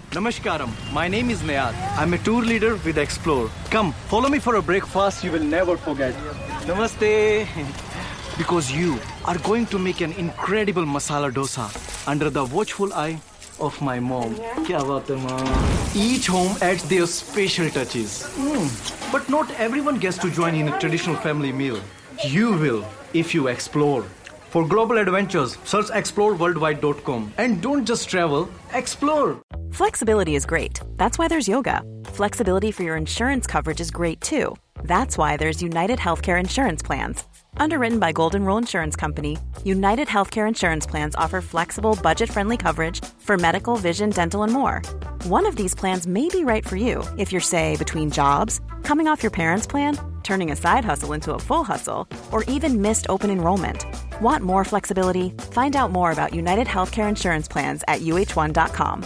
Namaskaram, my name is Nayar. I'm a tour leader with Explore. Come, follow me for a breakfast you will never forget. Namaste. Because you are going to make an incredible masala dosa under the watchful eye of my mom. Kya baat hai, mom? Each home adds their special touches. But not everyone gets to join in a traditional family meal. You will if you explore. For global adventures, search exploreworldwide.com. And don't just travel, explore. Flexibility is great. That's why there's yoga. Flexibility for your insurance coverage is great too. That's why there's United Healthcare Insurance Plans. Underwritten by Golden Rule Insurance Company, United Healthcare Insurance Plans offer flexible, budget-friendly coverage for medical, vision, dental, and more. One of these plans may be right for you if you're, say, between jobs, coming off your parents' plan, turning a side hustle into a full hustle, or even missed open enrollment. Want more flexibility? Find out more about United Healthcare Insurance Plans at uh1.com.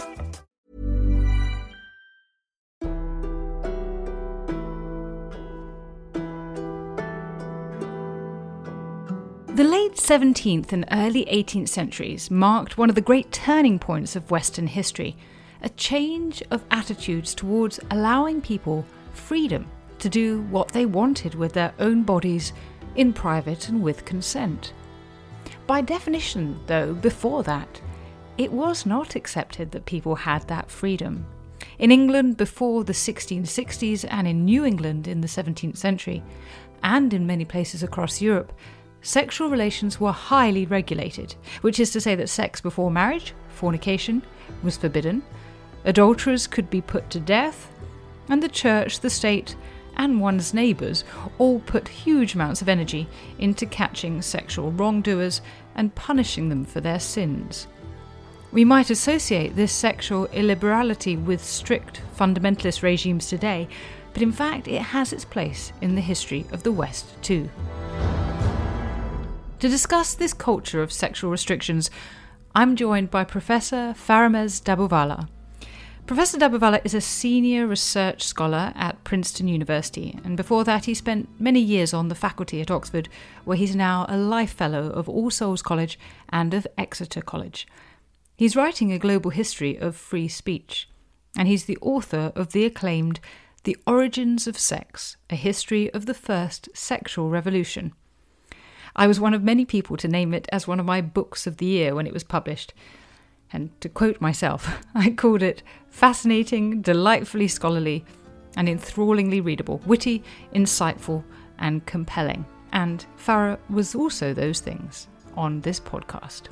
The late 17th and early 18th centuries marked one of the great turning points of Western history, a change of attitudes towards allowing people freedom to do what they wanted with their own bodies in private and with consent. By definition, though, before that, it was not accepted that people had that freedom. In England before the 1660s and in New England in the 17th century, and in many places across Europe, sexual relations were highly regulated, which is to say that sex before marriage, fornication, was forbidden, adulterers could be put to death, and the church, the state, and one's neighbours all put huge amounts of energy into catching sexual wrongdoers and punishing them for their sins. We might associate this sexual illiberality with strict fundamentalist regimes today, but in fact it has its place in the history of the West too. To discuss this culture of sexual restrictions, I'm joined by Professor Faramez Daboovala. Professor Daboovala is a senior research scholar at Princeton University, and before that he spent many years on the faculty at Oxford, where he's now a Life Fellow of All Souls College and of Exeter College. He's writing a global history of free speech, and he's the author of the acclaimed The Origins of Sex, a history of the first sexual revolution. I was one of many people to name it as one of my books of the year when it was published. And to quote myself, I called it fascinating, delightfully scholarly, and enthrallingly readable, witty, insightful, and compelling. And Farah was also those things on this podcast.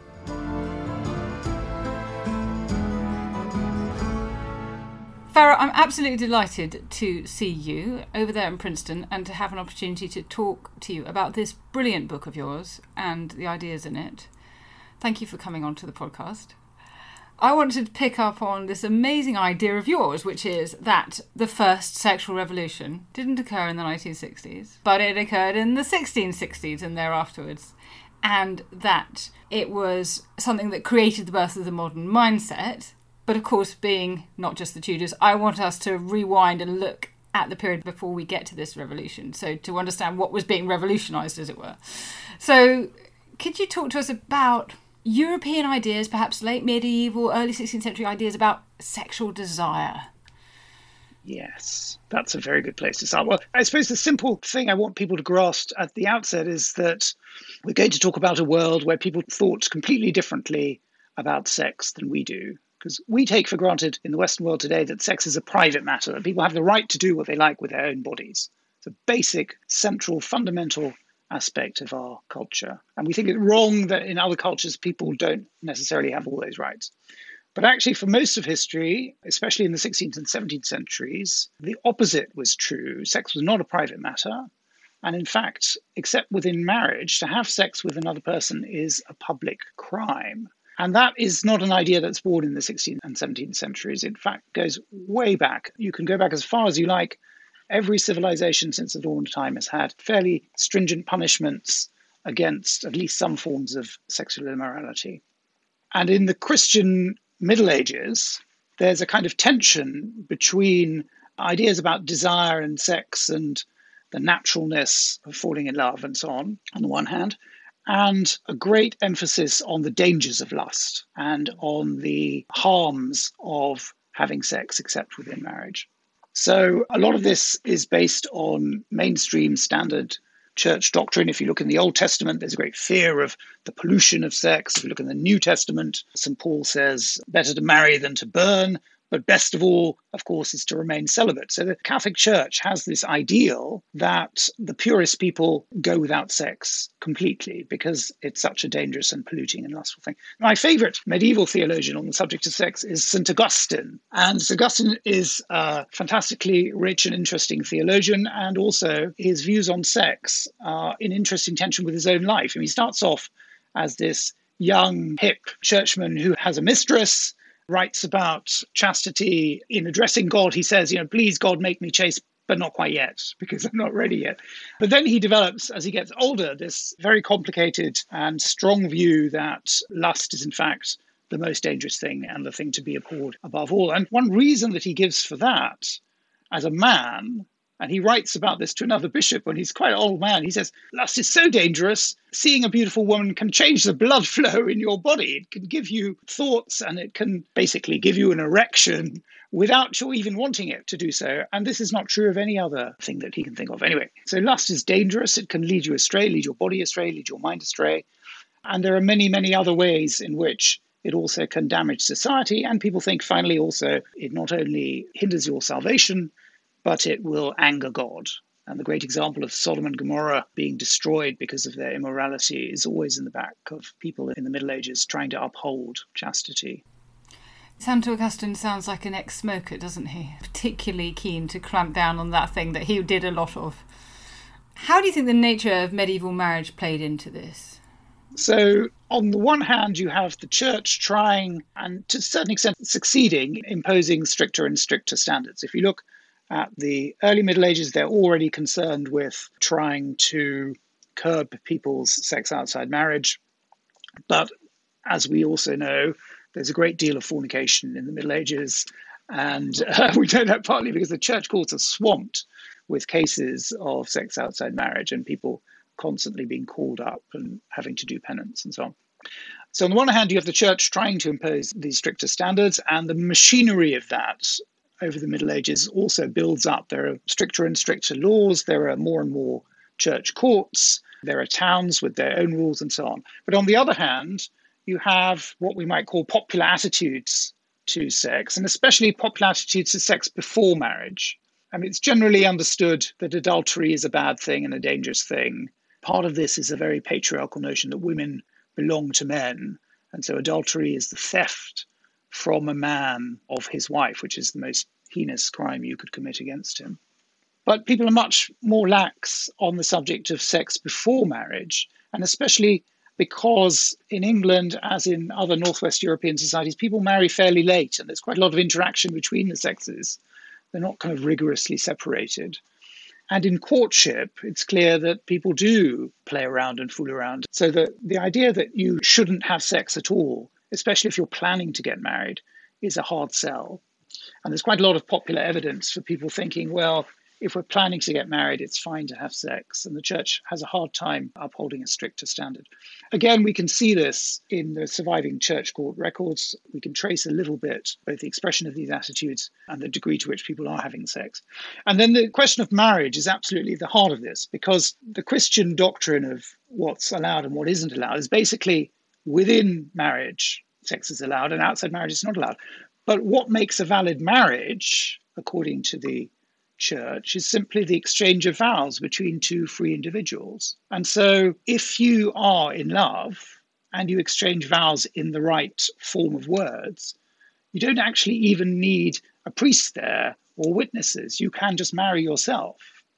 Farah, I'm absolutely delighted to see you over there in Princeton and to have an opportunity to talk to you about this brilliant book of yours and the ideas in it. Thank you for coming on to the podcast. I wanted to pick up on this amazing idea of yours, which is that the first sexual revolution didn't occur in the 1960s, but it occurred in the 1660s and thereafterwards, and that it was something that created the birth of the modern mindset. But of course, being not just the Tudors, I want us to rewind and look at the period before we get to this revolution, so to understand what was being revolutionised, as it were. So could you talk to us about European ideas, perhaps late medieval, early 16th century ideas about sexual desire? Yes, that's a very good place to start. Well, I suppose the simple thing I want people to grasp at the outset is that we're going to talk about a world where people thought completely differently about sex than we do. Because we take for granted in the Western world today that sex is a private matter, that people have the right to do what they like with their own bodies. It's a basic, central, fundamental aspect of our culture. And we think it wrong that in other cultures, people don't necessarily have all those rights. But actually, for most of history, especially in the 16th and 17th centuries, the opposite was true. Sex was not a private matter. And in fact, except within marriage, to have sex with another person is a public crime. And that is not an idea that's born in the 16th and 17th centuries. In fact, it goes way back. You can go back as far as you like. Every civilization since the dawn of time has had fairly stringent punishments against at least some forms of sexual immorality. And in the Christian Middle Ages, there's a kind of tension between ideas about desire and sex and the naturalness of falling in love and so on the one hand, and a great emphasis on the dangers of lust and on the harms of having sex except within marriage. So a lot of this is based on mainstream standard church doctrine. If you look in the Old Testament, there's a great fear of the pollution of sex. If you look in the New Testament, St. Paul says, better to marry than to burn. But best of all, of course, is to remain celibate. So the Catholic Church has this ideal that the purest people go without sex completely because it's such a dangerous and polluting and lustful thing. My favorite medieval theologian on the subject of sex is St. Augustine. And St. Augustine is a fantastically rich and interesting theologian, and also his views on sex are in interesting tension with his own life. And he starts off as this young, hip churchman who has a mistress, writes about chastity. In addressing God, he says, please, God, make me chaste, but not quite yet, because I'm not ready yet. But then he develops, as he gets older, this very complicated and strong view that lust is, in fact, the most dangerous thing and the thing to be abhorred above all. And one reason that he gives for that, as a man, and he writes about this to another bishop when he's quite an old man. He says, lust is so dangerous. Seeing a beautiful woman can change the blood flow in your body. It can give you thoughts and it can basically give you an erection without you even wanting it to do so. And this is not true of any other thing that he can think of. Anyway, so lust is dangerous. It can lead you astray, lead your body astray, lead your mind astray. And there are many, many other ways in which it also can damage society. And people think, finally, also, it not only hinders your salvation, but it will anger God. And the great example of Sodom and Gomorrah being destroyed because of their immorality is always in the back of people in the Middle Ages trying to uphold chastity. St. Augustine sounds like an ex-smoker, doesn't he? Particularly keen to clamp down on that thing that he did a lot of. How do you think the nature of medieval marriage played into this? So, on the one hand, you have the church trying, and to a certain extent succeeding, imposing stricter and stricter standards. If you look at the early Middle Ages, they're already concerned with trying to curb people's sex outside marriage. But as we also know, there's a great deal of fornication in the Middle Ages. And we know that partly because the church courts are swamped with cases of sex outside marriage and people constantly being called up and having to do penance and so on. So on the one hand, you have the church trying to impose these stricter standards, and the machinery of that over the Middle Ages also builds up. There are stricter and stricter laws. There are more and more church courts. There are towns with their own rules and so on. But on the other hand, you have what we might call popular attitudes to sex, and especially popular attitudes to sex before marriage. I mean, it's generally understood that adultery is a bad thing and a dangerous thing. Part of this is a very patriarchal notion that women belong to men. And so adultery is the theft from a man of his wife, which is the most heinous crime you could commit against him. But people are much more lax on the subject of sex before marriage, and especially because in England, as in other Northwest European societies, people marry fairly late, and there's quite a lot of interaction between the sexes. They're not kind of rigorously separated. And in courtship, it's clear that people do play around and fool around. So the idea that you shouldn't have sex at all, especially if you're planning to get married, is a hard sell. And there's quite a lot of popular evidence for people thinking, well, if we're planning to get married, it's fine to have sex. And the church has a hard time upholding a stricter standard. Again, we can see this in the surviving church court records. We can trace a little bit both the expression of these attitudes and the degree to which people are having sex. And then the question of marriage is absolutely the heart of this, because the Christian doctrine of what's allowed and what isn't allowed is basically within marriage, sex is allowed, and outside marriage is not allowed. But what makes a valid marriage, according to the church, is simply the exchange of vows between two free individuals. And so if you are in love and you exchange vows in the right form of words, you don't actually even need a priest there or witnesses. You can just marry yourself.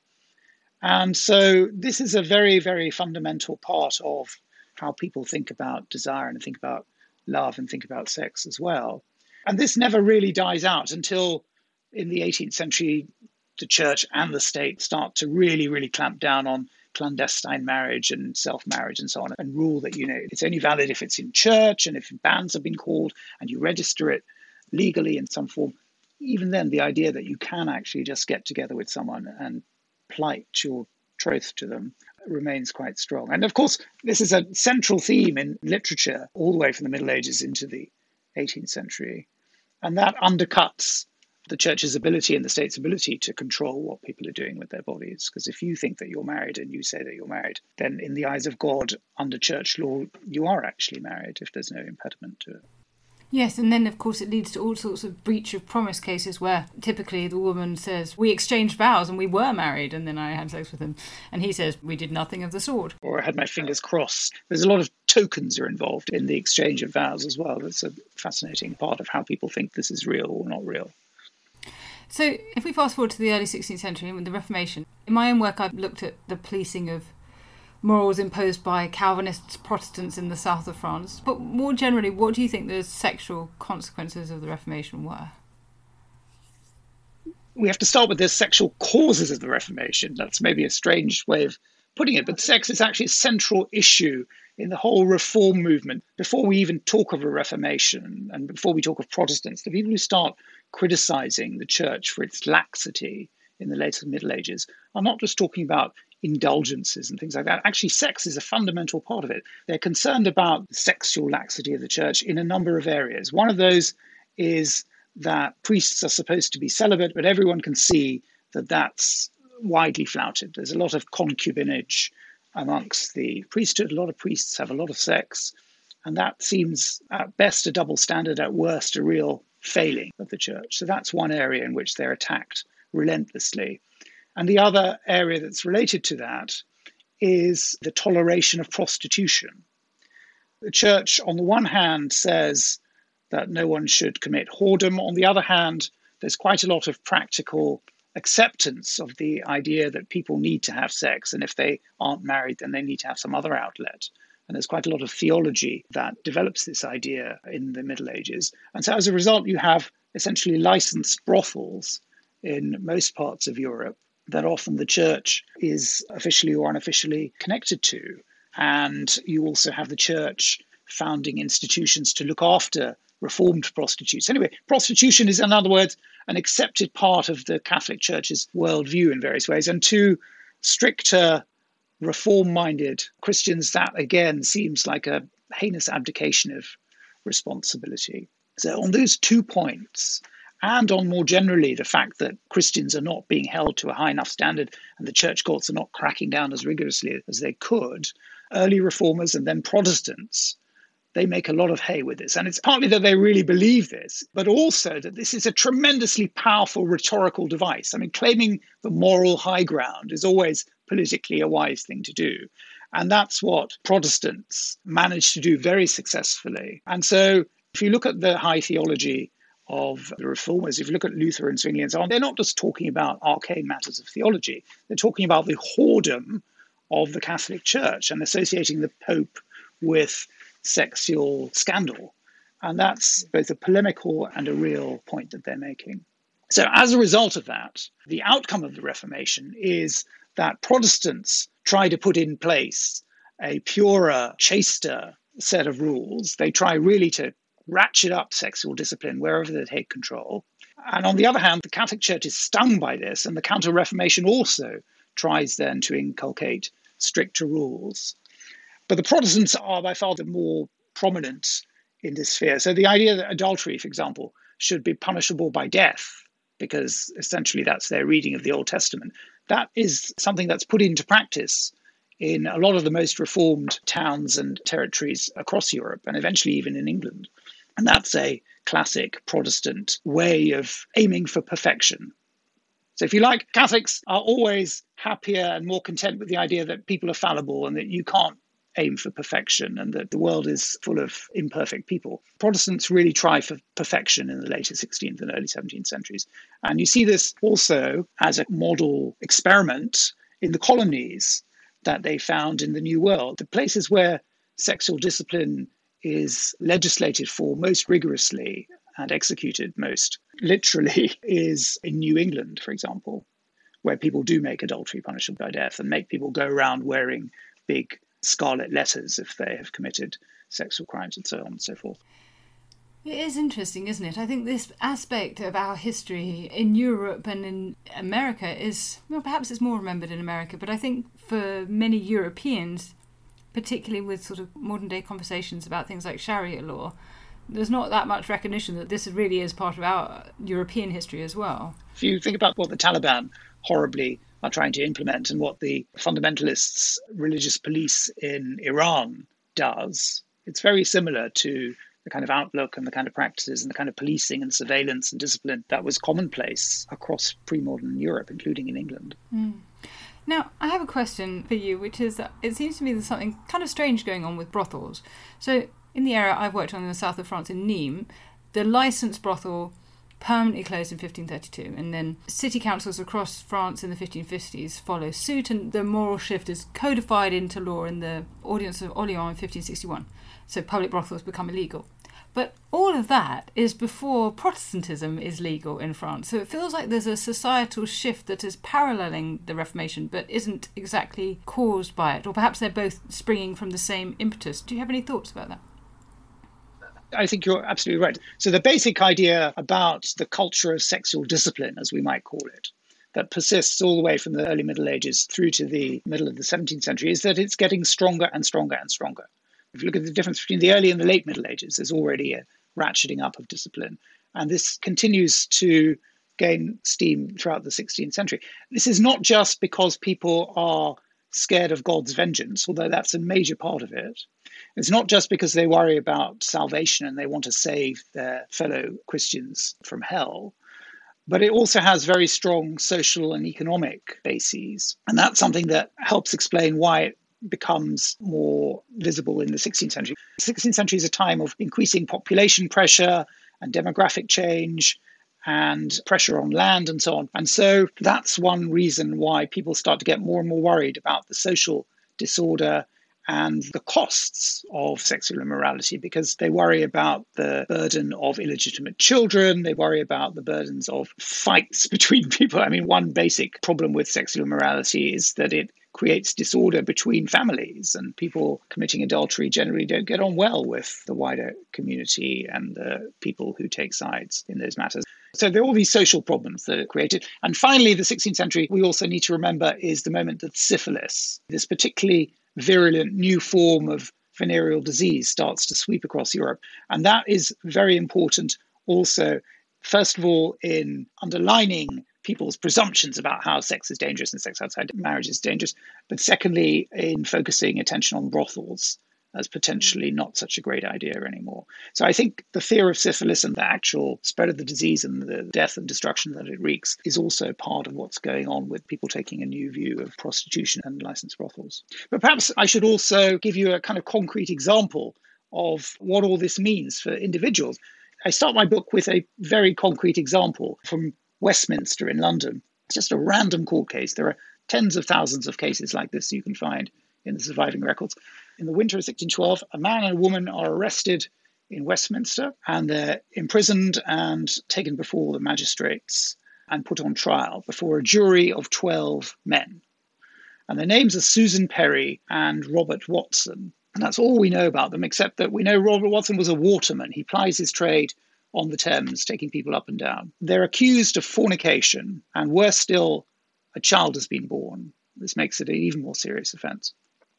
And so this is a very, very fundamental part of how people think about desire and think about love and think about sex as well. And this never really dies out until in the 18th century, the church and the state start to really, really clamp down on clandestine marriage and self-marriage and so on, and rule that, it's only valid if it's in church and if banns have been called and you register it legally in some form. Even then, the idea that you can actually just get together with someone and plight your troth to them remains quite strong. And of course, this is a central theme in literature all the way from the Middle Ages into the 18th century. And that undercuts the church's ability and the state's ability to control what people are doing with their bodies. Because if you think that you're married and you say that you're married, then in the eyes of God, under church law, you are actually married if there's no impediment to it. Yes, and then of course it leads to all sorts of breach of promise cases where typically the woman says, we exchanged vows and we were married and then I had sex with him. And he says, we did nothing of the sort. Or I had my fingers crossed. There's a lot of tokens are involved in the exchange of vows as well. That's a fascinating part of how people think this is real or not real. So if we fast forward to the early 16th century and the Reformation, in my own work I've looked at the policing of morals imposed by Calvinists, Protestants in the south of France. But more generally, what do you think the sexual consequences of the Reformation were? We have to start with the sexual causes of the Reformation. That's maybe a strange way of putting it, but sex is actually a central issue in the whole reform movement. Before we even talk of a Reformation and before we talk of Protestants, the people who start criticizing the church for its laxity in the later Middle Ages are not just talking about indulgences and things like that. Actually, sex is a fundamental part of it. They're concerned about the sexual laxity of the church in a number of areas. One of those is that priests are supposed to be celibate, but everyone can see that that's widely flouted. There's a lot of concubinage amongst the priesthood. A lot of priests have a lot of sex, and that seems at best a double standard, at worst a real failing of the church. So that's one area in which they're attacked relentlessly. And the other area that's related to that is the toleration of prostitution. The church, on the one hand, says that no one should commit whoredom. On the other hand, there's quite a lot of practical acceptance of the idea that people need to have sex. And if they aren't married, then they need to have some other outlet. And there's quite a lot of theology that develops this idea in the Middle Ages. And so as a result, you have essentially licensed brothels in most parts of Europe that often the church is officially or unofficially connected to. And you also have the church founding institutions to look after reformed prostitutes. Anyway, prostitution is, in other words, an accepted part of the Catholic Church's worldview in various ways. And to stricter, reform-minded Christians, that again seems like a heinous abdication of responsibility. So on those 2 points, and on more generally the fact that Christians are not being held to a high enough standard and the church courts are not cracking down as rigorously as they could, early reformers and then Protestants, they make a lot of hay with this. And it's partly that they really believe this, but also that this is a tremendously powerful rhetorical device. I mean, claiming the moral high ground is always politically a wise thing to do. And that's what Protestants managed to do very successfully. And so if you look at the high theology of the reformers, if you look at Luther and Zwingli and so on, they're not just talking about arcane matters of theology. They're talking about the whoredom of the Catholic Church and associating the Pope with sexual scandal. And that's both a polemical and a real point that they're making. So as a result of that, the outcome of the Reformation is that Protestants try to put in place a purer, chaster set of rules. They try really to ratchet up sexual discipline wherever they take control. And on the other hand, the Catholic Church is stung by this, and the Counter-Reformation also tries then to inculcate stricter rules. But the Protestants are by far the more prominent in this sphere. So the idea that adultery, for example, should be punishable by death, because essentially that's their reading of the Old Testament, that is something that's put into practice in a lot of the most reformed towns and territories across Europe, and eventually even in England. And that's a classic Protestant way of aiming for perfection. So if you like, Catholics are always happier and more content with the idea that people are fallible and that you can't aim for perfection and that the world is full of imperfect people. Protestants really try for perfection in the later 16th and early 17th centuries. And you see this also as a model experiment in the colonies that they found in the New World. The places where sexual discipline is legislated for most rigorously and executed most literally is in New England, for example, where people do make adultery punishable by death and make people go around wearing big scarlet letters if they have committed sexual crimes and so on and so forth. It is interesting, isn't it? I think this aspect of our history in Europe and in America is, well, perhaps it's more remembered in America, but I think for many Europeans, particularly with sort of modern day conversations about things like Sharia law, there's not that much recognition that this really is part of our European history as well. If you think about what the Taliban horribly are trying to implement and what the fundamentalists' religious police in Iran does, it's very similar to the kind of outlook and the kind of practices and the kind of policing and surveillance and discipline that was commonplace across pre-modern Europe, including in England. Now, I have a question for you, which is that it seems to me there's something kind of strange going on with brothels. So in the area I've worked on in the south of France, in Nîmes, the licensed brothel permanently closed in 1532, and then city councils across France in the 1550s follow suit, and the moral shift is codified into law in the Ordinance of Orléans in 1561. So public brothels become illegal. But all of that is before Protestantism is legal in France. So it feels like there's a societal shift that is paralleling the Reformation, but isn't exactly caused by it. Or perhaps they're both springing from the same impetus. Do you have any thoughts about that? I think you're absolutely right. So the basic idea about the culture of sexual discipline, as we might call it, that persists all the way from the early Middle Ages through to the middle of the 17th century is that it's getting stronger and stronger and stronger. If you look at the difference between the early and the late Middle Ages, there's already a ratcheting up of discipline. And this continues to gain steam throughout the 16th century. This is not just because people are scared of God's vengeance, although that's a major part of it. It's not just because they worry about salvation and they want to save their fellow Christians from hell, but it also has very strong social and economic bases. And that's something that helps explain why it becomes more visible in the 16th century. The 16th century is a time of increasing population pressure and demographic change and pressure on land and so on. And so that's one reason why people start to get more and more worried about the social disorder and the costs of sexual immorality, because they worry about the burden of illegitimate children. They worry about the burdens of fights between people. I mean, one basic problem with sexual immorality is that it creates disorder between families, and people committing adultery generally don't get on well with the wider community and the people who take sides in those matters. So there are all these social problems that are created. And finally, the 16th century, we also need to remember, is the moment that syphilis, this particularly virulent new form of venereal disease, starts to sweep across Europe. And that is very important also, first of all, in underlining people's presumptions about how sex is dangerous and sex outside marriage is dangerous, but secondly, in focusing attention on brothels as potentially not such a great idea anymore. So I think the fear of syphilis and the actual spread of the disease and the death and destruction that it wreaks is also part of what's going on with people taking a new view of prostitution and licensed brothels. But perhaps I should also give you a kind of concrete example of what all this means for individuals. I start my book with a very concrete example from Westminster in London. It's just a random court case. There are tens of thousands of cases like this you can find in the surviving records. In the winter of 1612, a man and a woman are arrested in Westminster, and they're imprisoned and taken before the magistrates and put on trial before a jury of 12 men. And their names are Susan Perry and Robert Watson. And that's all we know about them, except that we know Robert Watson was a waterman. He plies his trade on the Thames, taking people up and down. They're accused of fornication, and worse still, a child has been born. This makes it an even more serious offence.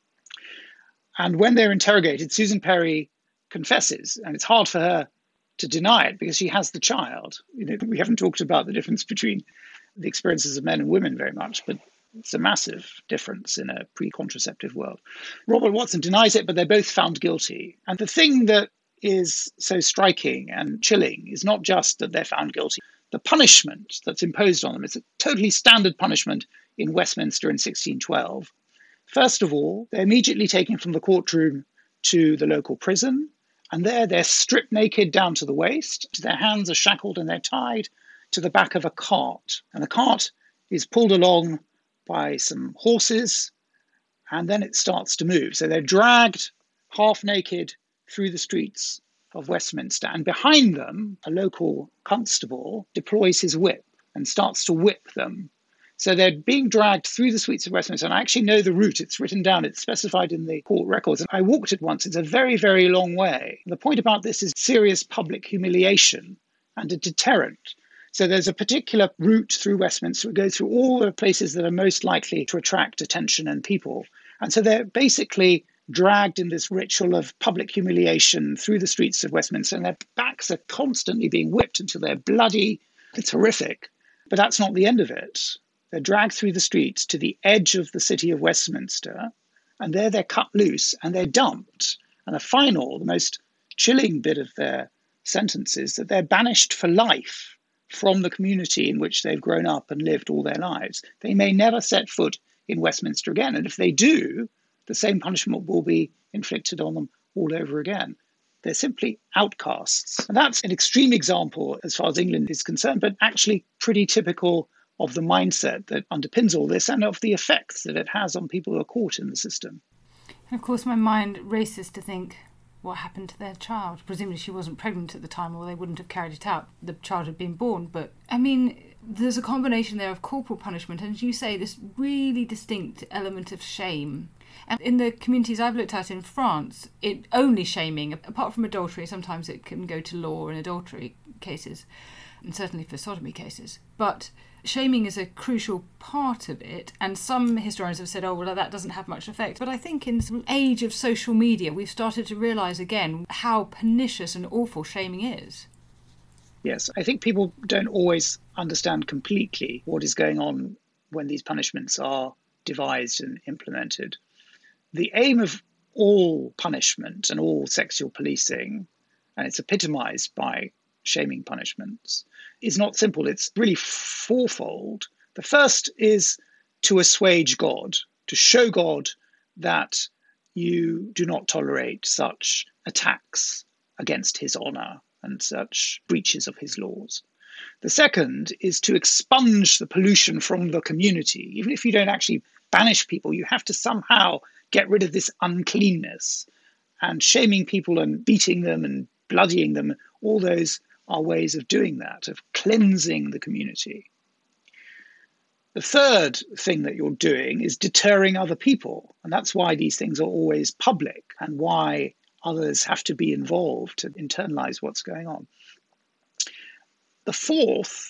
And when they're interrogated, Susan Perry confesses, and it's hard for her to deny it because she has the child. You know, we haven't talked about the difference between the experiences of men and women very much, but it's a massive difference in a pre-contraceptive world. Robert Watson denies it, but they're both found guilty. And the thing that is so striking and chilling is not just that they're found guilty. The punishment that's imposed on them is a totally standard punishment in Westminster in 1612. First of all, they're immediately taken from the courtroom to the local prison, and there they're stripped naked down to the waist. Their hands are shackled and they're tied to the back of a cart. And the cart is pulled along by some horses, and then it starts to move. So they're dragged half naked through the streets of Westminster. And behind them, a local constable deploys his whip and starts to whip them. So they're being dragged through the streets of Westminster. And I actually know the route. It's written down. It's specified in the court records. And I walked it once. It's a very, very long way. The point about this is serious public humiliation and a deterrent. So there's a particular route through Westminster. It goes through all the places that are most likely to attract attention and people. And so they're basically dragged in this ritual of public humiliation through the streets of Westminster, and their backs are constantly being whipped until they're bloody. It's horrific. But that's not the end of it. They're dragged through the streets to the edge of the city of Westminster, and there they're cut loose and they're dumped. And the final, the most chilling bit of their sentence is that they're banished for life from the community in which they've grown up and lived all their lives. They may never set foot in Westminster again. And if they do, the same punishment will be inflicted on them all over again. They're simply outcasts. And that's an extreme example as far as England is concerned, but actually pretty typical of the mindset that underpins all this and of the effects that it has on people who are caught in the system. And of course, my mind races to think, what happened to their child? Presumably she wasn't pregnant at the time, or they wouldn't have carried it out. The child had been born. But, I mean, there's a combination there of corporal punishment and, as you say, this really distinct element of shame. And in the communities I've looked at in France, only shaming, apart from adultery, sometimes it can go to law in adultery cases, and certainly for sodomy cases. But shaming is a crucial part of it, and some historians have said, oh, well, that doesn't have much effect. But I think in this age of social media, we've started to realise again how pernicious and awful shaming is. Yes, I think people don't always understand completely what is going on when these punishments are devised and implemented. The aim of all punishment and all sexual policing, and it's epitomised by shaming punishments, is not simple. It's really fourfold. The first is to assuage God, to show God that you do not tolerate such attacks against his honour and such breaches of his laws. The second is to expunge the pollution from the community. Even if you don't actually banish people, you have to somehow get rid of this uncleanness. And shaming people and beating them and bloodying them, all those are ways of doing that, of cleansing the community. The third thing that you're doing is deterring other people. And that's why these things are always public and why others have to be involved to internalize what's going on. The fourth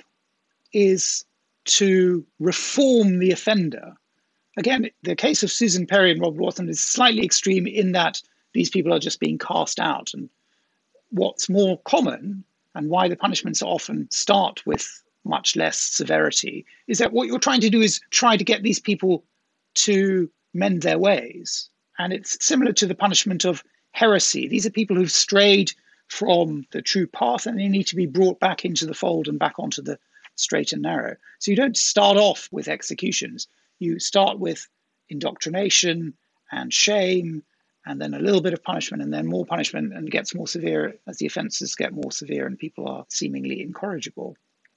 is to reform the offender. Again, the case of Susan Perry and Robert Watson is slightly extreme in that these people are just being cast out. And what's more common, and why the punishments often start with much less severity, is that what you're trying to do is try to get these people to mend their ways. And it's similar to the punishment of heresy. These are people who've strayed from the true path, and they need to be brought back into the fold and back onto the straight and narrow. So you don't start off with executions. You start with indoctrination and shame, and then a little bit of punishment, and then more punishment, and it gets more severe as the offences get more severe and people are seemingly incorrigible.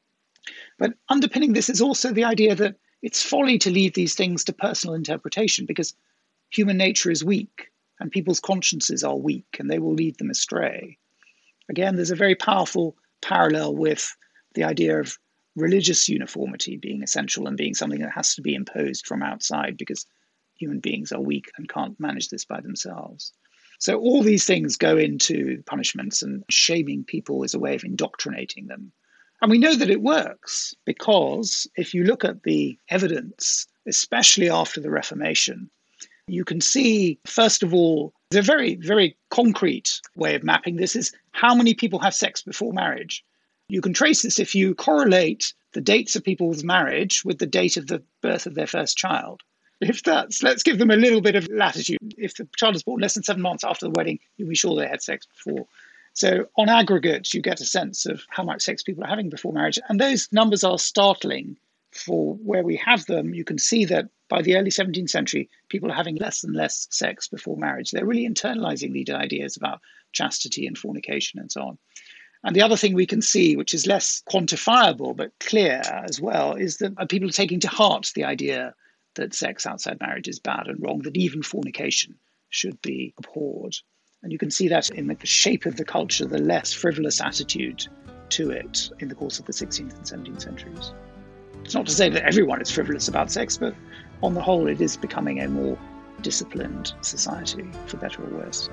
But underpinning this is also the idea that it's folly to leave these things to personal interpretation, because human nature is weak and people's consciences are weak and they will lead them astray. Again, there's a very powerful parallel with the idea of religious uniformity being essential and being something that has to be imposed from outside because human beings are weak and can't manage this by themselves. So all these things go into punishments, and shaming people is a way of indoctrinating them. And we know that it works because if you look at the evidence, especially after the Reformation, you can see, first of all, the very, very concrete way of mapping this is how many people have sex before marriage. You can trace this if you correlate the dates of people's marriage with the date of the birth of their first child. Let's give them a little bit of latitude. If the child is born less than 7 months after the wedding, you'll be sure they had sex before. So on aggregate, you get a sense of how much sex people are having before marriage. And those numbers are startling for where we have them. You can see that by the early 17th century, people are having less and less sex before marriage. They're really internalizing these ideas about chastity and fornication and so on. And the other thing we can see, which is less quantifiable but clear as well, is that people are taking to heart the idea that sex outside marriage is bad and wrong, that even fornication should be abhorred. And you can see that in the shape of the culture, the less frivolous attitude to it in the course of the 16th and 17th centuries. It's not to say that everyone is frivolous about sex, but on the whole, it is becoming a more disciplined society, for better or worse.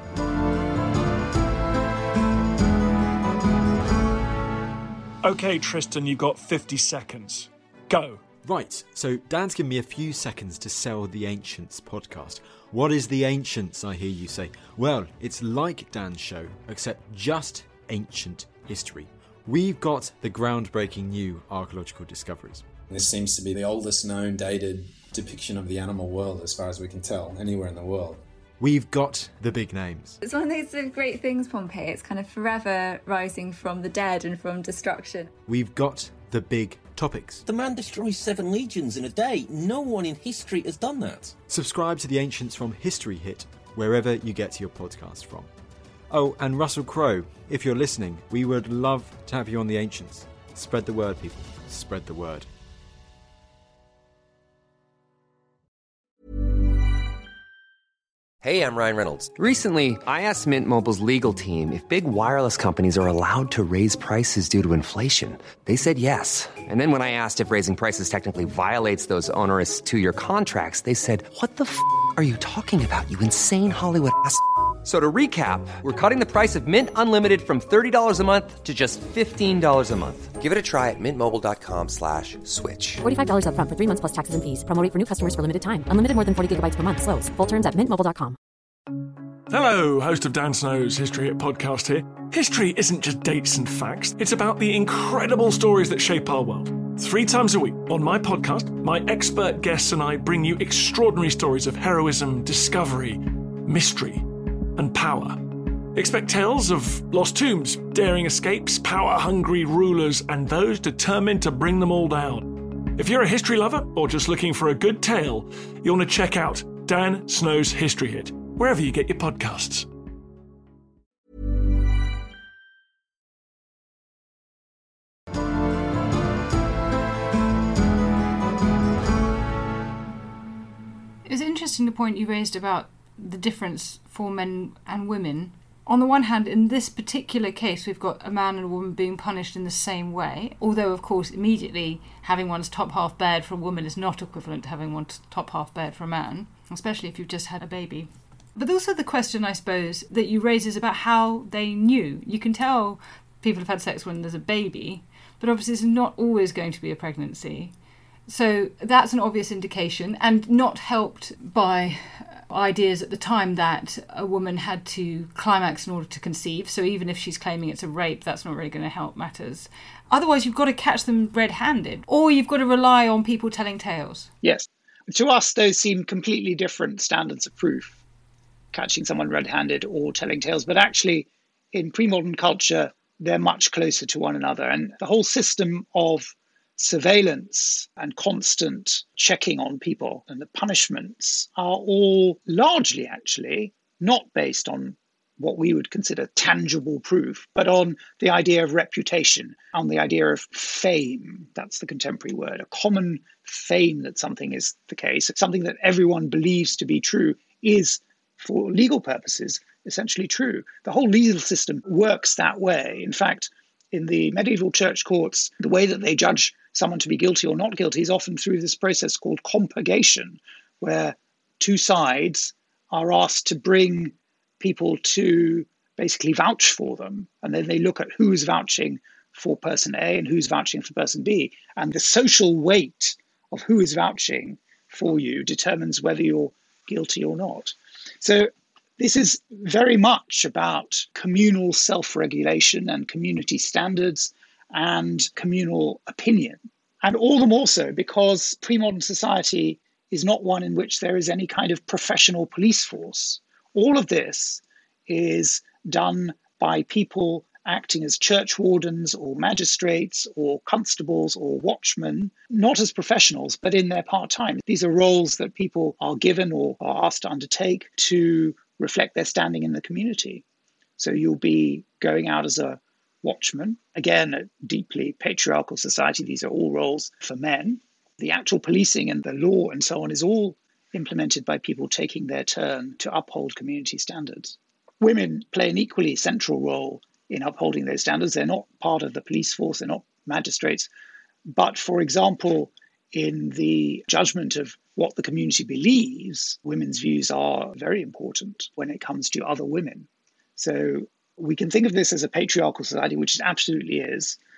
Okay, Tristan, you've got 50 seconds. Go. Right, so Dan's given me a few seconds to sell the Ancients podcast. What is the Ancients, I hear you say? Well, it's like Dan's show, except just ancient history. We've got the groundbreaking new archaeological discoveries. This seems to be the oldest known dated depiction of the animal world, as far as we can tell, anywhere in the world. We've got the big names. It's one of those sort of great things, Pompeii. It's kind of forever rising from the dead and from destruction. We've got the big topics. The man destroys 7 legions in a day. No one in history has done that. Subscribe to the Ancients from History Hit, wherever you get your podcast from. Oh, and Russell Crowe, if you're listening, we would love to have you on the Ancients. Spread the word, people. Spread the word. Hey, I'm Ryan Reynolds. Recently, I asked Mint Mobile's legal team if big wireless companies are allowed to raise prices due to inflation. They said yes. And then when I asked if raising prices technically violates those onerous 2-year contracts, they said, "What the f*** are you talking about, you insane Hollywood ass?" So to recap, we're cutting the price of Mint Unlimited from $30 a month to just $15 a month. Give it a try at mintmobile.com/switch. $45 up front for 3 months plus taxes and fees. Promo rate for new customers for limited time. Unlimited more than 40 gigabytes per month. Slows full terms at mintmobile.com. Hello, host of Dan Snow's History Hit podcast here. History isn't just dates and facts. It's about the incredible stories that shape our world. 3 times a week on my podcast, my expert guests and I bring you extraordinary stories of heroism, discovery, mystery, and power. Expect tales of lost tombs, daring escapes, power-hungry rulers, and those determined to bring them all down. If you're a history lover or just looking for a good tale, you'll want to check out Dan Snow's History Hit, wherever you get your podcasts. It's interesting the point you raised about the difference for men and women. On the one hand, in this particular case, we've got a man and a woman being punished in the same way, although, of course, immediately having one's top half bared for a woman is not equivalent to having one's top half bared for a man, especially if you've just had a baby. But also the question, I suppose, that you raise is about how they knew. You can tell people have had sex when there's a baby, but obviously it's not always going to be a pregnancy. So that's an obvious indication, and not helped by ideas at the time that a woman had to climax in order to conceive. So even if she's claiming it's a rape, that's not really going to help matters. Otherwise, you've got to catch them red-handed, or you've got to rely on people telling tales. Yes. To us, those seem completely different standards of proof, catching someone red-handed or telling tales. But actually, in pre-modern culture, they're much closer to one another. And the whole system of surveillance and constant checking on people and the punishments are all largely actually not based on what we would consider tangible proof, but on the idea of reputation, on the idea of fame. That's the contemporary word, a common fame that something is the case, something that everyone believes to be true is, for legal purposes, essentially true. The whole legal system works that way. In fact, in the medieval church courts, the way that they judge someone to be guilty or not guilty is often through this process called compurgation, where 2 sides are asked to bring people to basically vouch for them. And then they look at who's vouching for person A and who's vouching for person B. And the social weight of who is vouching for you determines whether you're guilty or not. So this is very much about communal self-regulation and community standards and communal opinion. And all the more so because pre-modern society is not one in which there is any kind of professional police force. All of this is done by people acting as church wardens or magistrates or constables or watchmen, not as professionals, but in their part-time. These are roles that people are given or are asked to undertake to reflect their standing in the community. So you'll be going out as a watchman. Again, a deeply patriarchal society. These are all roles for men. The actual policing and the law and so on is all implemented by people taking their turn to uphold community standards. Women play an equally central role in upholding those standards. They're not part of the police force, they're not magistrates. But for example, in the judgment of what the community believes, women's views are very important when it comes to other women. So we can think of this as a patriarchal society, which it absolutely is.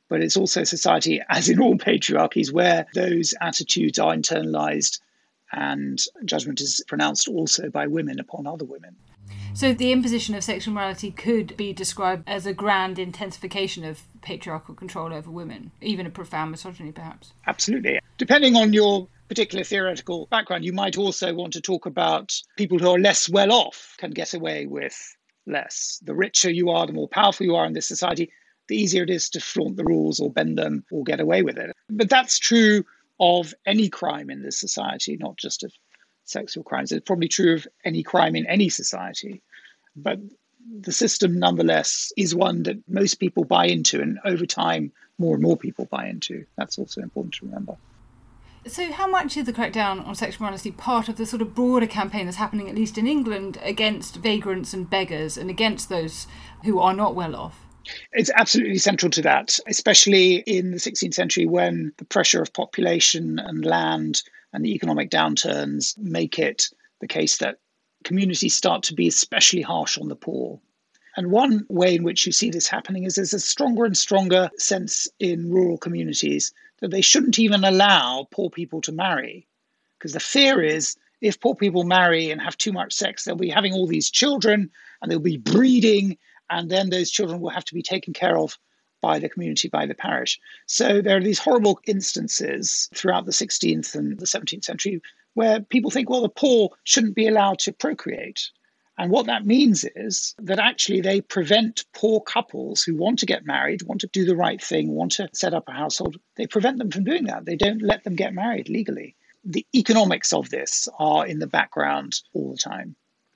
but it's also a society, as in all patriarchies, where those attitudes are internalized and judgment is pronounced also by women upon other women. So the imposition of sexual morality could be described as a grand intensification of patriarchal control over women, even a profound misogyny, perhaps. Absolutely. Depending on your particular theoretical background, you might also want to talk about people who are less well off can get away with less. The richer you are, the more powerful you are in this society, the easier it is to flaunt the rules or bend them or get away with it. But that's true of any crime in this society, not just of sexual crimes. It's probably true of any crime in any society. But the system, nonetheless, is one that most people buy into, and over time, more and more people buy into. That's also important to remember. So how much is the crackdown on sexual morality part of the sort of broader campaign that's happening, at least in England, against vagrants and beggars and against those who are not well off? It's absolutely central to that, especially in the 16th century when the pressure of population and land and the economic downturns make it the case that communities start to be especially harsh on the poor. And one way in which you see this happening is there's a stronger and stronger sense in rural communities that they shouldn't even allow poor people to marry. Because the fear is if poor people marry and have too much sex, they'll be having all these children and they'll be breeding, and then those children will have to be taken care of by the community, by the parish. So there are these horrible instances throughout the 16th and the 17th century where people think, well, the poor shouldn't be allowed to procreate. And what that means is that actually they prevent poor couples who want to get married, want to do the right thing, want to set up a household. They prevent them from doing that. They don't let them get married legally. The economics of this are in the background all the time.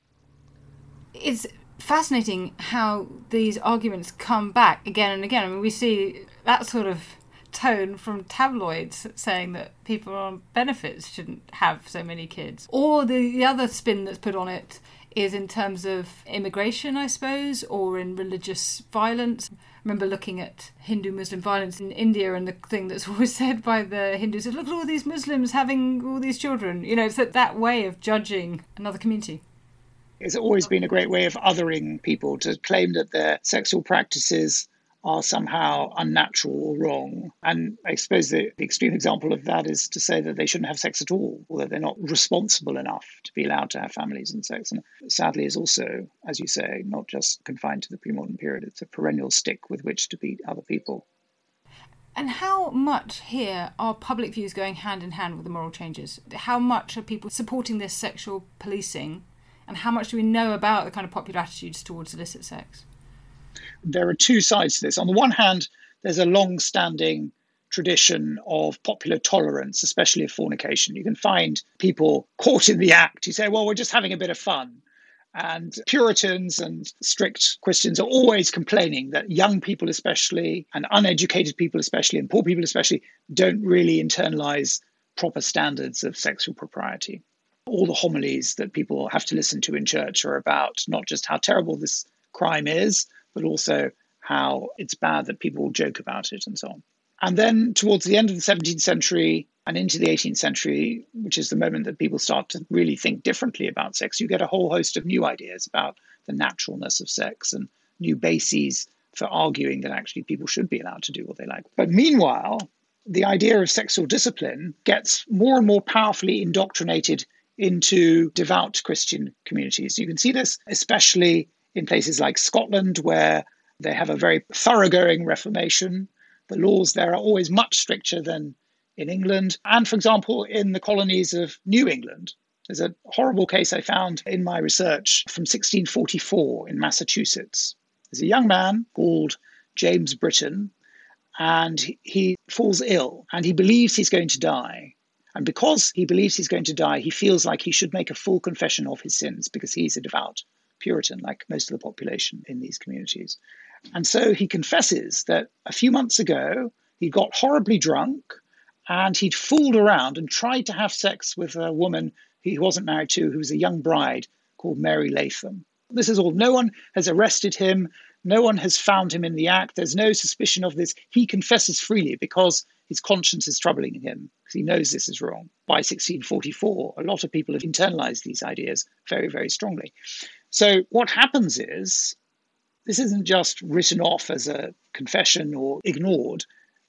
It's fascinating how these arguments come back again and again. I mean, we see that sort of tone from tabloids saying that people on benefits shouldn't have so many kids. Or the other spin that's put on it is in terms of immigration, I suppose, or in religious violence. I remember looking at Hindu-Muslim violence in India, and the thing that's always said by the Hindus is, look at all these Muslims having all these children. You know, it's that way of judging another community. It's always been a great way of othering people, to claim that their sexual practices are somehow unnatural or wrong. And I suppose the extreme example of that is to say that they shouldn't have sex at all, or that they're not responsible enough to be allowed to have families and sex. And sadly is also, as you say, not just confined to the pre-modern period. It's a perennial stick with which to beat other people. And how much here are public views going hand in hand with the moral changes? How much are people supporting this sexual policing? And how much do we know about the kind of popular attitudes towards illicit sex? There are two sides to this. On the one hand, there's a long-standing tradition of popular tolerance, especially of fornication. You can find people caught in the act who say, well, we're just having a bit of fun. And Puritans and strict Christians are always complaining that young people especially, and uneducated people especially, and poor people especially, don't really internalize proper standards of sexual propriety. All the homilies that people have to listen to in church are about not just how terrible this crime is, but also how it's bad that people joke about it and so on. And then towards the end of the 17th century and into the 18th century, which is the moment that people start to really think differently about sex, you get a whole host of new ideas about the naturalness of sex and new bases for arguing that actually people should be allowed to do what they like. But meanwhile, the idea of sexual discipline gets more and more powerfully indoctrinated into devout Christian communities. You can see this especially in places like Scotland, where they have a very thoroughgoing Reformation. The laws there are always much stricter than in England. And, for example, in the colonies of New England, there's a horrible case I found in my research from 1644 in Massachusetts. There's a young man called James Britton, and he falls ill, and he believes he's going to die. And because he believes he's going to die, he feels like he should make a full confession of his sins because he's a devout Puritan, like most of the population in these communities. And so he confesses that a few months ago, he got horribly drunk and he'd fooled around and tried to have sex with a woman he wasn't married to, who was a young bride called Mary Latham. This is all. No one has arrested him. No one has found him in the act. There's no suspicion of this. He confesses freely because his conscience is troubling him, because he knows this is wrong. By 1644, a lot of people have internalized these ideas very, very strongly. So what happens is, this isn't just written off as a confession or ignored.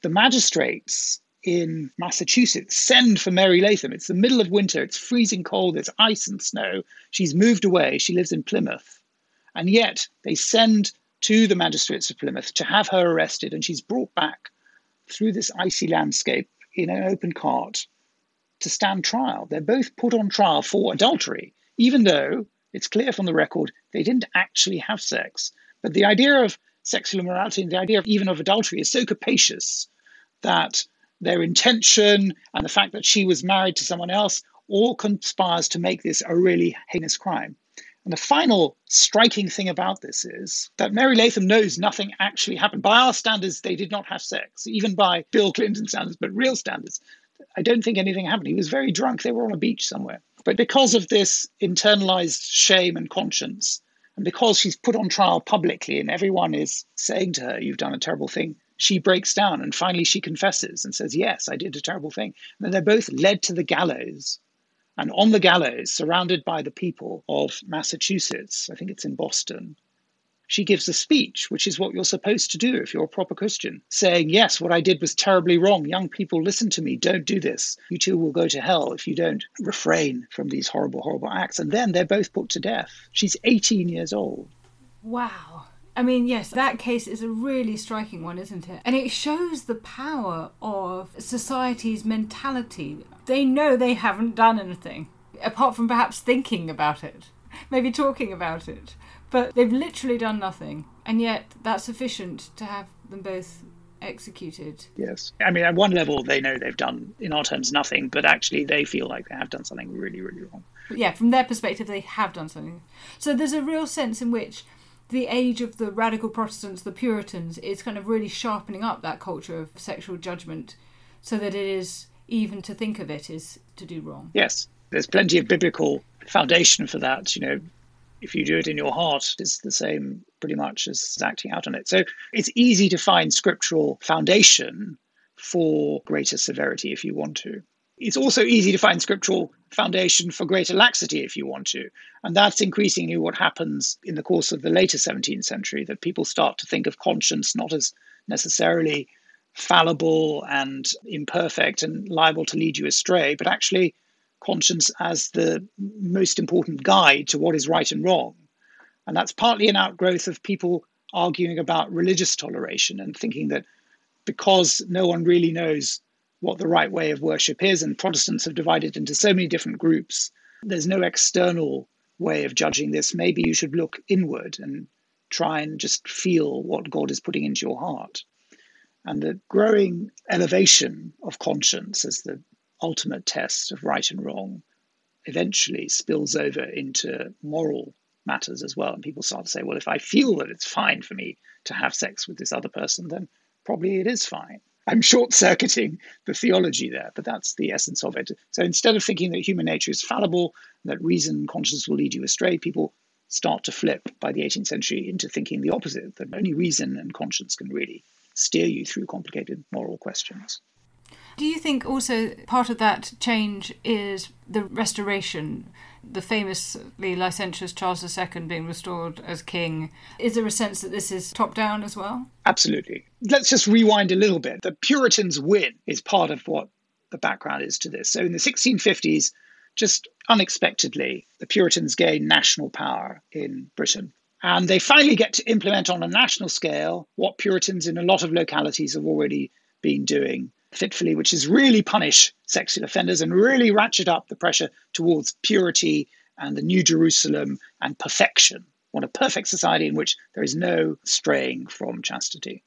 the magistrates in Massachusetts send for Mary Latham. It's the middle of winter. It's freezing cold. There's ice and snow. She's moved away. She lives in Plymouth. And yet they send to the magistrates of Plymouth to have her arrested. And she's brought back through this icy landscape in an open cart to stand trial. They're both put on trial for adultery, even though it's clear from the record they didn't actually have sex. But the idea of sexual immorality and the idea of even of adultery is so capacious that their intention and the fact that she was married to someone else all conspires to make this a really heinous crime. And the final striking thing about this is that Mary Latham knows nothing actually happened. By our standards, they did not have sex, even by Bill Clinton standards, but real standards. I don't think anything happened. He was very drunk. They were on a beach somewhere. But because of this internalized shame and conscience, and because she's put on trial publicly and everyone is saying to her, you've done a terrible thing, she breaks down and finally she confesses and says, yes, I did a terrible thing. And then they're both led to the gallows. And on the gallows, surrounded by the people of Massachusetts, I think it's in Boston, she gives a speech, which is what you're supposed to do if you're a proper Christian, saying, yes, what I did was terribly wrong. Young people, listen to me. Don't do this. You too will go to hell if you don't refrain from these horrible, horrible acts. And then they're both put to death. She's 18 years old. Wow. I mean, yes, that case is a really striking one, isn't it? And it shows the power of society's mentality. They know they haven't done anything, apart from perhaps thinking about it, maybe talking about it. But they've literally done nothing. And yet that's sufficient to have them both executed. Yes. I mean, at one level, they know they've done, in our terms, nothing, but actually they feel like they have done something really, really wrong. But yeah, from their perspective, they have done something. So there's a real sense in which the age of the radical Protestants, the Puritans, is kind of really sharpening up that culture of sexual judgment so that it is, even to think of it, is to do wrong. Yes, there's plenty of biblical foundation for that. You know, if you do it in your heart, it's the same pretty much as acting out on it. So it's easy to find scriptural foundation for greater severity if you want to. It's also easy to find scriptural foundation for greater laxity if you want to. And that's increasingly what happens in the course of the later 17th century, that people start to think of conscience not as necessarily fallible and imperfect and liable to lead you astray, but actually conscience as the most important guide to what is right and wrong. And that's partly an outgrowth of people arguing about religious toleration and thinking that because no one really knows what the right way of worship is, and Protestants have divided into so many different groups, there's no external way of judging this. Maybe you should look inward and try and just feel what God is putting into your heart. And the growing elevation of conscience as the ultimate test of right and wrong eventually spills over into moral matters as well. And people start to say, well, if I feel that it's fine for me to have sex with this other person, then probably it is fine. I'm short-circuiting the theology there, but that's the essence of it. So instead of thinking that human nature is fallible, that reason and conscience will lead you astray, people start to flip by the 18th century into thinking the opposite, that only reason and conscience can really steer you through complicated moral questions. Do you think also part of that change is the Restoration, the famously licentious Charles II being restored as king? Is there a sense that this is top-down as well? Absolutely. Let's just rewind a little bit. The Puritans' win is part of what the background is to this. So in the 1650s, just unexpectedly, the Puritans gain national power in Britain. And they finally get to implement on a national scale what Puritans in a lot of localities have already been doing fitfully, which is really punish sexual offenders and really ratchet up the pressure towards purity and the New Jerusalem and perfection. Want a perfect society in which there is no straying from chastity.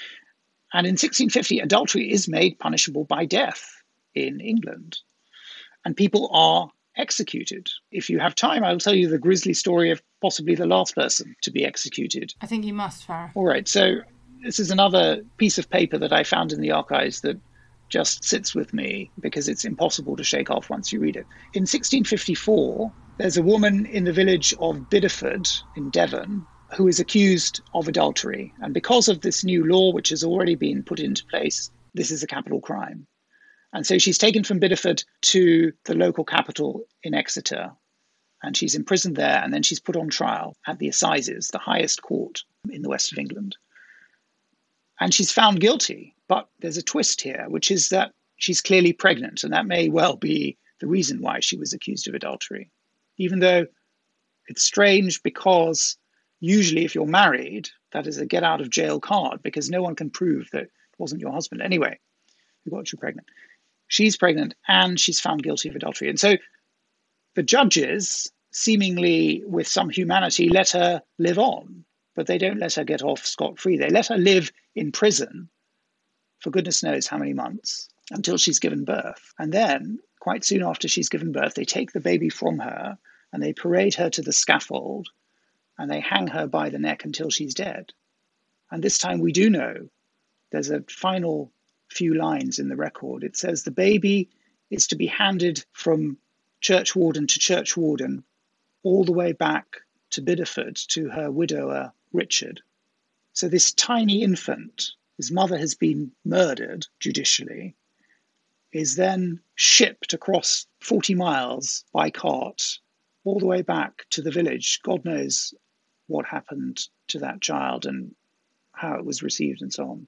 And in 1650, adultery is made punishable by death in England. And people are executed. If you have time, I'll tell you the grisly story of possibly the last person to be executed. I think you must, Farah. All right. So this is another piece of paper that I found in the archives that just sits with me because it's impossible to shake off once you read it. In 1654, there's a woman in the village of Bideford in Devon who is accused of adultery. And because of this new law, which has already been put into place, this is a capital crime. And so she's taken from Bideford to the local capital in Exeter, and she's imprisoned there, and then she's put on trial at the Assizes, the highest court in the west of England. And she's found guilty But there's a twist here, which is that she's clearly pregnant, and that may well be the reason why she was accused of adultery. Even though it's strange, because usually if you're married, that is a get out of jail card, because no one can prove that it wasn't your husband anyway who got you pregnant. She's pregnant and she's found guilty of adultery. And so the judges, seemingly with some humanity, let her live on, but they don't let her get off scot-free. They let her live in prison for goodness knows how many months until she's given birth. And then, quite soon after she's given birth, they take the baby from her and they parade her to the scaffold and they hang her by the neck until she's dead. And this time we do know there's a final few lines in the record. It says the baby is to be handed from churchwarden to churchwarden all the way back to Bideford to her widower, Richard. So this tiny infant, his mother has been murdered judicially, is then shipped across 40 miles by cart all the way back to the village. God knows what happened to that child and how it was received and so on.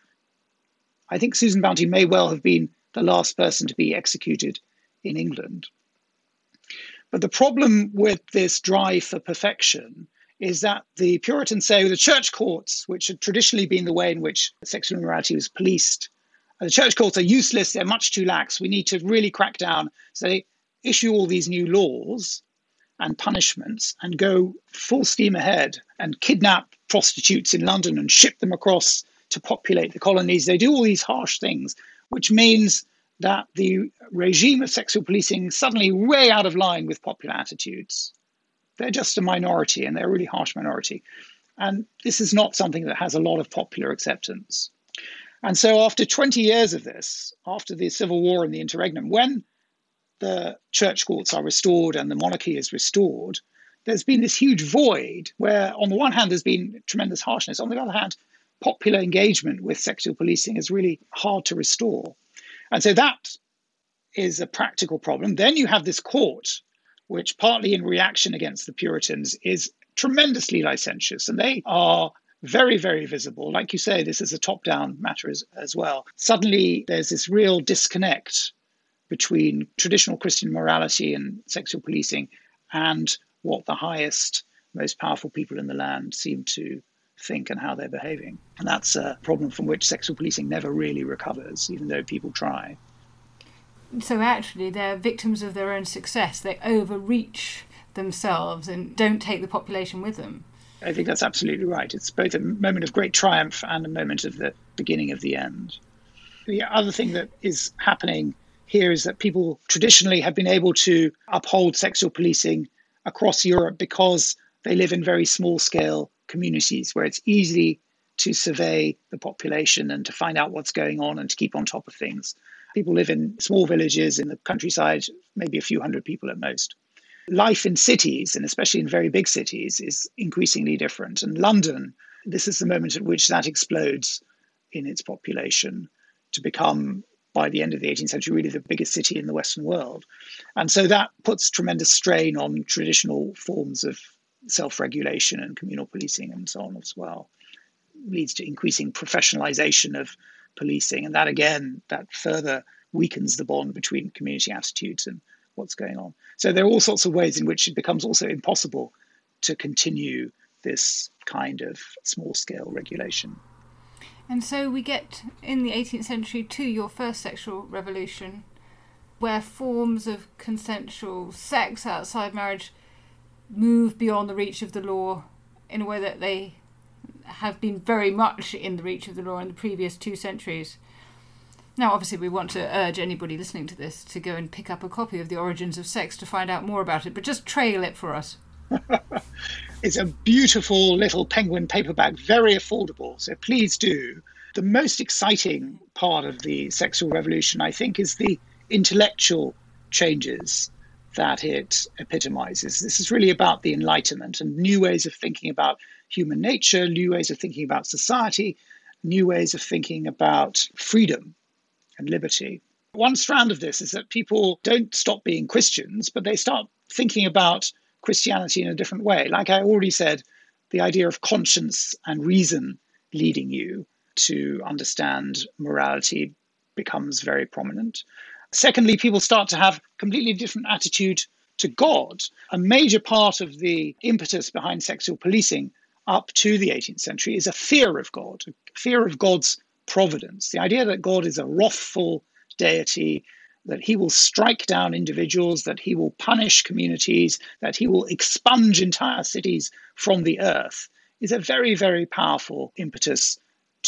I think Susan Bounty may well have been the last person to be executed in England. But the problem with this drive for perfection is that the Puritans say the church courts, which had traditionally been the way in which sexual immorality was policed, the church courts are useless, they're much too lax, we need to really crack down. So they issue all these new laws and punishments and go full steam ahead and kidnap prostitutes in London and ship them across to populate the colonies. They do all these harsh things, which means that the regime of sexual policing is suddenly way out of line with popular attitudes. They're just a minority, and they're a really harsh minority. And this is not something that has a lot of popular acceptance. And so after 20 years of this, after the Civil War and the interregnum, when the church courts are restored and the monarchy is restored, there's been this huge void where, on the one hand, there's been tremendous harshness. On the other hand, popular engagement with sexual policing is really hard to restore. And so that is a practical problem. Then you have this court, which partly in reaction against the Puritans is tremendously licentious, and they are very, very visible. Like you say, this is a top-down matter as well. Suddenly, there's this real disconnect between traditional Christian morality and sexual policing and what the highest, most powerful people in the land seem to think and how they're behaving. And that's a problem from which sexual policing never really recovers, even though people try. So actually, they're victims of their own success. They overreach themselves and don't take the population with them. I think that's absolutely right. It's both a moment of great triumph and a moment of the beginning of the end. The other thing that is happening here is that people traditionally have been able to uphold sexual policing across Europe because they live in very small-scale communities where it's easy to survey the population and to find out what's going on and to keep on top of things. People live in small villages in the countryside, maybe a few hundred people at most. Life in cities, and especially in very big cities, is increasingly different. And London, this is the moment at which that explodes in its population to become, by the end of the 18th century, really the biggest city in the Western world. And so that puts tremendous strain on traditional forms of self-regulation and communal policing and so on as well. It leads to increasing professionalization of policing. And that, again, that further weakens the bond between community attitudes and what's going on. So there are all sorts of ways in which it becomes also impossible to continue this kind of small-scale regulation. And so we get, in the 18th century, to your first sexual revolution, where forms of consensual sex outside marriage move beyond the reach of the law in a way that they have been very much in the reach of the law in the previous 2 centuries. Now, obviously, we want to urge anybody listening to this to go and pick up a copy of The Origins of Sex to find out more about it, but just trail it for us. It's a beautiful little Penguin paperback, very affordable, so please do. The most exciting part of the sexual revolution, I think, is the intellectual changes that it epitomizes. This is really about the Enlightenment and new ways of thinking about human nature, new ways of thinking about society, new ways of thinking about freedom and liberty. One strand of this is that people don't stop being Christians, but they start thinking about Christianity in a different way. Like I already said, the idea of conscience and reason leading you to understand morality becomes very prominent. Secondly, people start to have completely different attitude to God. A major part of the impetus behind sexual policing up to the 18th century is a fear of God, a fear of God's providence, the idea that God is a wrathful deity, that he will strike down individuals, that he will punish communities, that he will expunge entire cities from the earth, is a very, very powerful impetus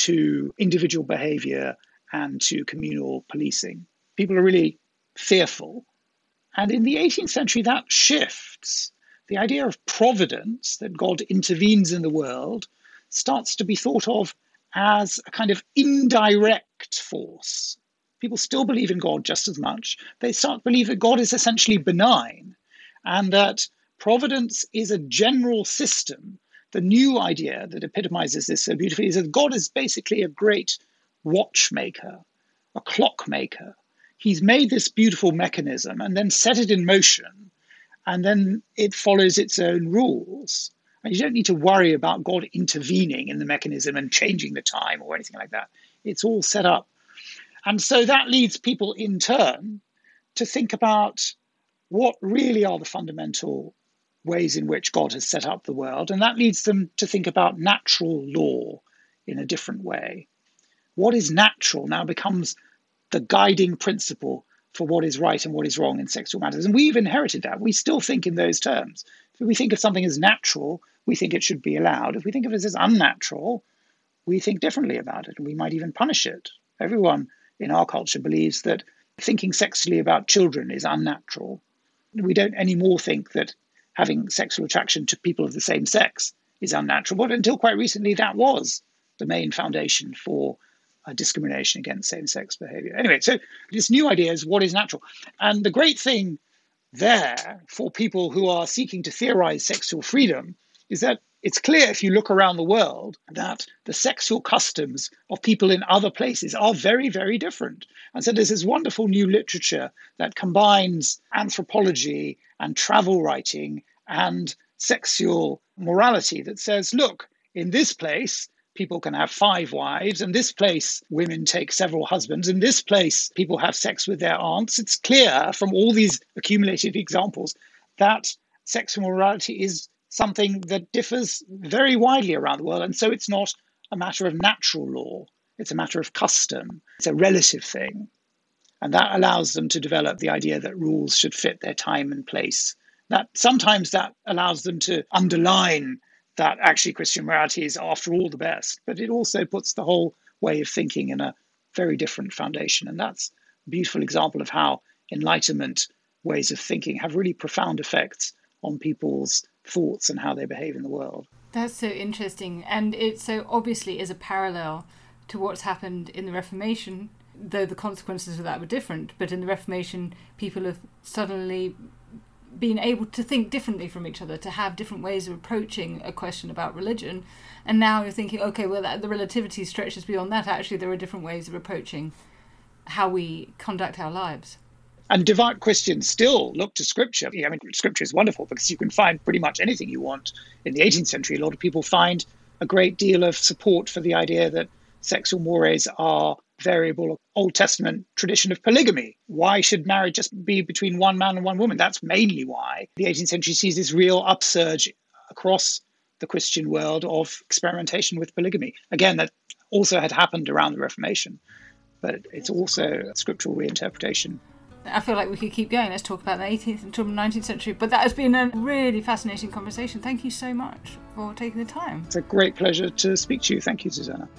to individual behavior and to communal policing. People are really fearful. And in the 18th century, that shifts. The idea of providence, that God intervenes in the world, starts to be thought of as a kind of indirect force. People still believe in God just as much. They start to believe that God is essentially benign and that providence is a general system. The new idea that epitomizes this so beautifully is that God is basically a great watchmaker, a clockmaker. He's made this beautiful mechanism and then set it in motion, and then it follows its own rules. And you don't need to worry about God intervening in the mechanism and changing the time or anything like that. It's all set up. And so that leads people in turn to think about what really are the fundamental ways in which God has set up the world. And that leads them to think about natural law in a different way. What is natural now becomes the guiding principle for what is right and what is wrong in sexual matters. And we've inherited that. We still think in those terms. If we think of something as natural, we think it should be allowed. If we think of it as unnatural, we think differently about it, and we might even punish it. Everyone in our culture believes that thinking sexually about children is unnatural. We don't anymore think that having sexual attraction to people of the same sex is unnatural. But until quite recently, that was the main foundation for discrimination against same-sex behavior. Anyway, so this new idea is what is natural. And the great thing there for people who are seeking to theorize sexual freedom is that it's clear if you look around the world that the sexual customs of people in other places are very, very different. And so there's this wonderful new literature that combines anthropology and travel writing and sexual morality that says, look, in this place, people can have 5 wives. In this place, women take several husbands. In this place, people have sex with their aunts. It's clear from all these accumulated examples that sexual morality is something that differs very widely around the world. And so it's not a matter of natural law. It's a matter of custom. It's a relative thing. And that allows them to develop the idea that rules should fit their time and place. That sometimes that allows them to underline that actually Christian morality is, after all, the best. But it also puts the whole way of thinking in a very different foundation. And that's a beautiful example of how Enlightenment ways of thinking have really profound effects on people's thoughts and how they behave in the world. That's so interesting. And it so obviously is a parallel to what's happened in the Reformation, though the consequences of that were different. But in the Reformation, people have suddenly been able to think differently from each other, to have different ways of approaching a question about religion. And now you're thinking, okay, well, the relativity stretches beyond that. Actually, there are different ways of approaching how we conduct our lives. And devout Christians still look to Scripture. I mean, Scripture is wonderful because you can find pretty much anything you want. In the 18th century, a lot of people find a great deal of support for the idea that sexual mores are variable. Old Testament tradition of polygamy. Why should marriage just be between one man and one woman? That's mainly why the 18th century sees this real upsurge across the Christian world of experimentation with polygamy. Again, that also had happened around the Reformation, but it's also a scriptural reinterpretation. I feel like we could keep going. Let's talk about the 18th and 19th century. But that has been a really fascinating conversation. Thank you so much for taking the time. It's a great pleasure to speak to you. Thank you, Susanna.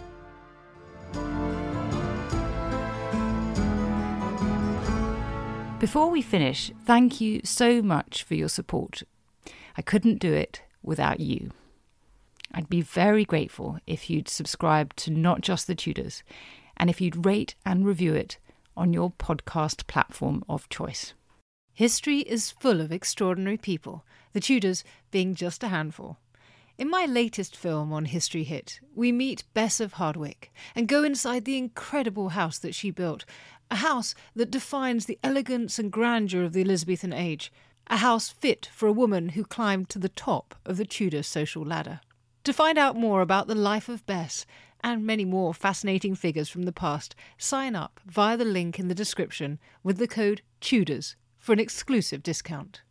Before we finish, thank you so much for your support. I couldn't do it without you. I'd be very grateful if you'd subscribe to Not Just the Tudors, and if you'd rate and review it on your podcast platform of choice. History is full of extraordinary people, the Tudors being just a handful. In my latest film on History Hit, we meet Bess of Hardwick and go inside the incredible house that she built, a house that defines the elegance and grandeur of the Elizabethan age, a house fit for a woman who climbed to the top of the Tudor social ladder. To find out more about the life of Bess and many more fascinating figures from the past, sign up via the link in the description with the code TUDORS for an exclusive discount.